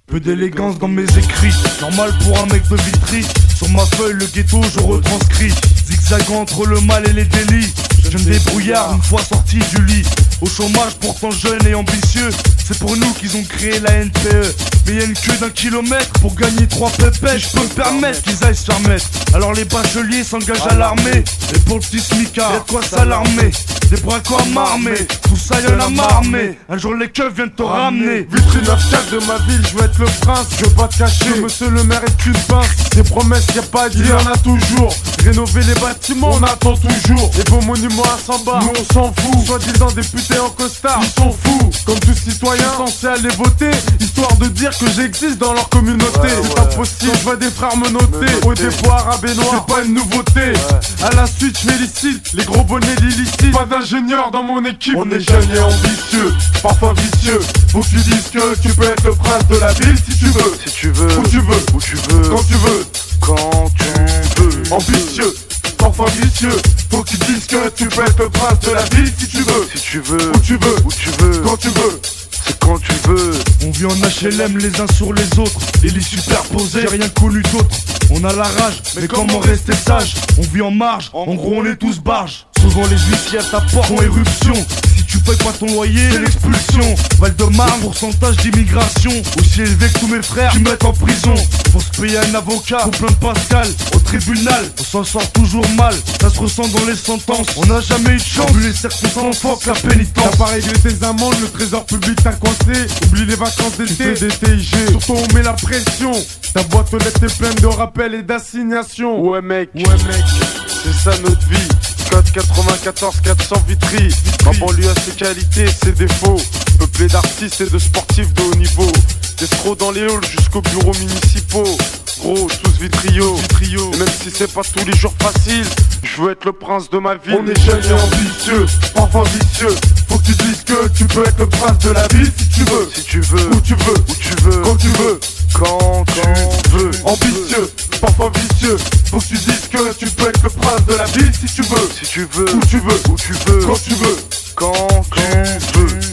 Peu d'élégance dans mes écrits, normal pour un mec de Vitry. Sur ma feuille le ghetto je retranscris, zigzagant entre le mal et les délits. Je me débrouillard une fois sorti du lit. Au chômage pourtant jeune et ambitieux, c'est pour nous qu'ils ont créé la NPE. Mais y'a une queue d'un kilomètre pour gagner 3 pépettes. Je peux me permettre qu'ils aillent se faire mettre. Alors les bacheliers s'engagent à l'armée. Et pour le petit smicard, y'a de quoi s'alarmer. Des braquois m'armer, tout ça y'en a marmé. Un jour les keufs viennent te ramener. Vitry 9-4 de ma ville, je veux être le prince. Je veux pas te cacher, monsieur le maire est une pince. Des promesses y'a pas à dire, y'en a toujours. Rénover les bâtiments, on attend toujours. Les beaux monuments à 100 bars, nous on s'en fout. Soi-disant députés en costard, ils sont fous. Comme tout citoyen censé aller voter, histoire de dire que j'existe dans leur communauté. C'est pas possible, je vois des frères me noter. Au dépôt arabe et noir, c'est pas une nouveauté. À la suite, je félicite les gros bonnets d'illicite. Pas d'ingénieur dans mon équipe. On est jeunes et ambitieux, parfois vicieux. Faut que tu dises que tu peux être le prince de la ville si tu veux. Si tu veux, où tu veux, où tu veux, quand tu veux, quand tu veux. ambitieux, parfois vicieux. Faut que tu dises que tu peux être le prince de la ville si tu veux. Si tu veux, Où tu veux, où tu veux, quand tu veux. c'est quand tu veux. On vit en HLM les uns sur les autres, les lits superposés, j'ai rien connu d'autre. On a la rage, mais comment rester sage? On vit en marge, en gros on est tous barges. Souvent les huissiers à ta porte font éruption. Si tu payes pas ton loyer, c'est l'expulsion. Val-de-Marne, pourcentage d'immigration aussi élevé que tous mes frères qui mettent en prison. Pour se payer un avocat, faut plein de Pascal. Au tribunal, on s'en sort toujours mal. Ça se ressent dans les sentences, on n'a jamais eu de chance. Vu les circonstances, fuck la pénitence. T'as pas réglé tes amendes, le trésor public t'a coincé. Oublie les vacances d'été, des TIG. Surtout on met la pression. Ta boîte aux lettres est pleine de rappels et d'assignations. Ouais mec, c'est ça notre vie. Code 94 400 Vitry. Ma banlieue a ses qualités, ses défauts. Peuplé d'artistes et de sportifs de haut niveau. D'escrocs dans les halls jusqu'aux bureaux municipaux. Gros, tous vitrio. Et même si c'est pas tous les jours facile, je veux être le prince de ma ville. On est jeunes et ambitieux, parfois vicieux. Faut que tu dises que tu peux être le prince de la ville si tu veux. Si tu veux, Où tu veux, où tu veux, quand tu veux. quand tu veux. Ambitieux, parfois vicieux. Faut que tu dises que tu peux être le prince de la ville si tu veux. Si tu veux, Où tu veux, où tu veux, quand tu veux. quand tu veux.